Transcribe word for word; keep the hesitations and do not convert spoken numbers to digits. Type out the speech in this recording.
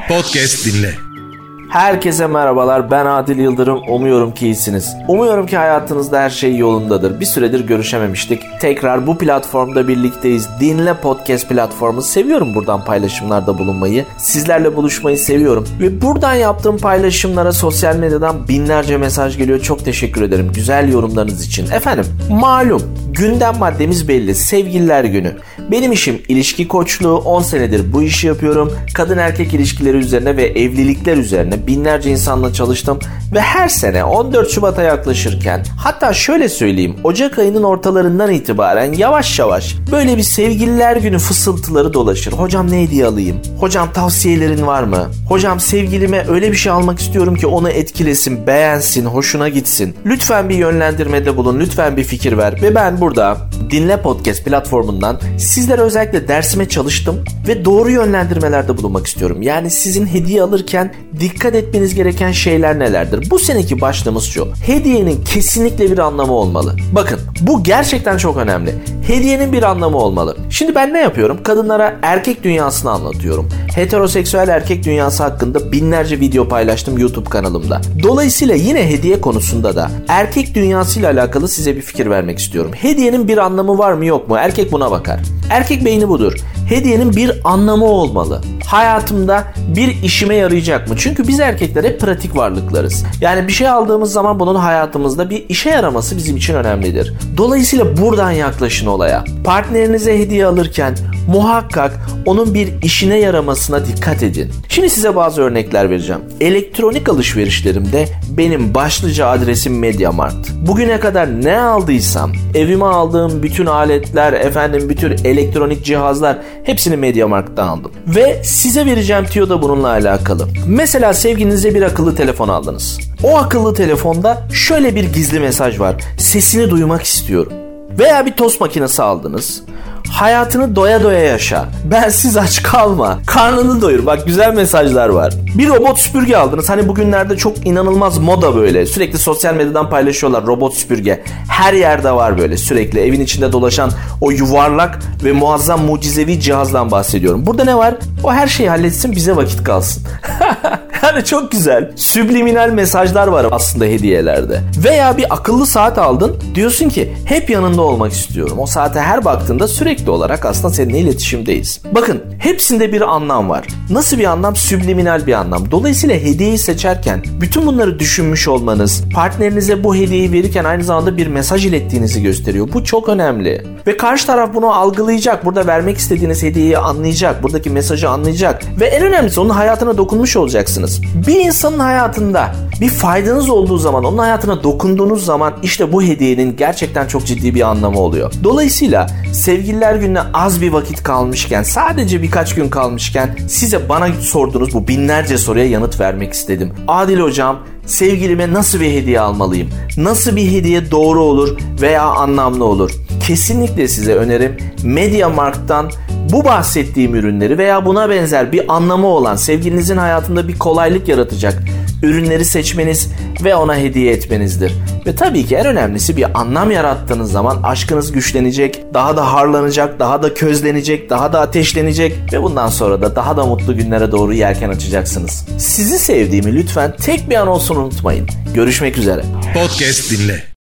Podcast dinle. Herkese merhabalar, ben Adil Yıldırım. Umuyorum ki iyisiniz. Umuyorum ki hayatınızda her şey yolundadır. Bir süredir görüşememiştik. Tekrar bu platformda birlikteyiz. Dinle Podcast platformu. Seviyorum buradan paylaşımlarda bulunmayı. Sizlerle buluşmayı seviyorum. Ve buradan yaptığım paylaşımlara sosyal medyadan binlerce mesaj geliyor. Çok teşekkür ederim güzel yorumlarınız için. Efendim, malum gündem maddemiz belli. Sevgililer günü. Benim işim ilişki koçluğu. on senedir bu işi yapıyorum. Kadın erkek ilişkileri üzerine ve evlilikler üzerine binlerce insanla çalıştım ve her sene on dört Şubat'a yaklaşırken, hatta şöyle söyleyeyim, Ocak ayının ortalarından itibaren yavaş yavaş böyle bir sevgililer günü fısıltıları dolaşır. Hocam ne hediye alayım? Hocam tavsiyelerin var mı? Hocam sevgilime öyle bir şey almak istiyorum ki onu etkilesin, beğensin, hoşuna gitsin. Lütfen bir yönlendirmede bulun, lütfen bir fikir ver. Ve ben burada Dinle Podcast platformundan sizlere özellikle dersime çalıştım ve doğru yönlendirmelerde bulunmak istiyorum. Yani sizin hediye alırken dikkat etmeniz gereken şeyler nelerdir? Bu seneki başlığımız şu: hediyenin kesinlikle bir anlamı olmalı. Bakın, bu gerçekten çok önemli. Hediyenin bir anlamı olmalı. Şimdi ben ne yapıyorum? Kadınlara erkek dünyasını anlatıyorum. Heteroseksüel erkek dünyası hakkında binlerce video paylaştım YouTube kanalımda. Dolayısıyla yine hediye konusunda da erkek dünyasıyla alakalı size bir fikir vermek istiyorum. Hediyenin bir anlamı var mı yok mu? Erkek buna bakar. Erkek beyni budur. Hediyenin bir anlamı olmalı. Hayatımda bir işime yarayacak mı? Çünkü biz erkekler hep pratik varlıklarız. Yani bir şey aldığımız zaman bunun hayatımızda bir işe yaraması bizim için önemlidir. Dolayısıyla buradan yaklaşın olaya. Partnerinize hediye alırken muhakkak onun bir işine yaramasına dikkat edin. Şimdi size bazı örnekler vereceğim. Elektronik alışverişlerimde benim başlıca adresim MediaMarkt. Bugüne kadar ne aldıysam, evime aldığım bütün aletler, efendim bütün elektronik cihazlar, hepsini MediaMarkt'tan aldım. Ve size vereceğim tüyo da bununla alakalı. Mesela sevgilinize bir akıllı telefon aldınız. O akıllı telefonda şöyle bir gizli mesaj var: sesini duymak istiyorum. Veya bir tost makinesi aldınız. Hayatını doya doya yaşa. Bensiz aç kalma. Karnını doyur. Bak, güzel mesajlar var. Bir robot süpürge aldınız. Hani bugünlerde çok inanılmaz moda böyle. Sürekli sosyal medyadan paylaşıyorlar robot süpürge. Her yerde var böyle sürekli. Evin içinde dolaşan o yuvarlak ve muazzam mucizevi cihazdan bahsediyorum. Burada ne var? O her şeyi halletsin, bize vakit kalsın. Yani çok güzel. Subliminal mesajlar var aslında hediyelerde. Veya bir akıllı saat aldın. Diyorsun ki hep yanında olmak istiyorum. O saate her baktığında sürekli olarak aslında seninle iletişimdeyiz. Bakın, hepsinde bir anlam var. Nasıl bir anlam? Subliminal bir anlam. Dolayısıyla hediyeyi seçerken bütün bunları düşünmüş olmanız, partnerinize bu hediyeyi verirken aynı zamanda bir mesaj ilettiğinizi gösteriyor. Bu çok önemli. Ve karşı taraf bunu algılayacak. Burada vermek istediğiniz hediyeyi anlayacak. Buradaki mesajı anlayacak. Ve en önemlisi, onun hayatına dokunmuş olacaksınız. Bir insanın hayatında bir faydanız olduğu zaman, onun hayatına dokunduğunuz zaman işte bu hediyenin gerçekten çok ciddi bir anlamı oluyor. Dolayısıyla sevgililer gününe az bir vakit kalmışken, sadece birkaç gün kalmışken size bana sorduğunuz bu binlerce soruya yanıt vermek istedim. Adil hocam, sevgilime nasıl bir hediye almalıyım? Nasıl bir hediye doğru olur veya anlamlı olur? Kesinlikle size önerim MediaMarkt'tan bu bahsettiğim ürünleri veya buna benzer bir anlamı olan, sevgilinizin hayatında bir kolaylık yaratacak ürünleri seçmeniz ve ona hediye etmenizdir. Ve tabii ki en önemlisi, bir anlam yarattığınız zaman aşkınız güçlenecek, daha da harlanacak, daha da közlenecek, daha da ateşlenecek ve bundan sonra da daha da mutlu günlere doğru yelken açacaksınız. Sizi sevdiğimi lütfen tek bir an olsun unutmayın. Görüşmek üzere. Podcast dinle.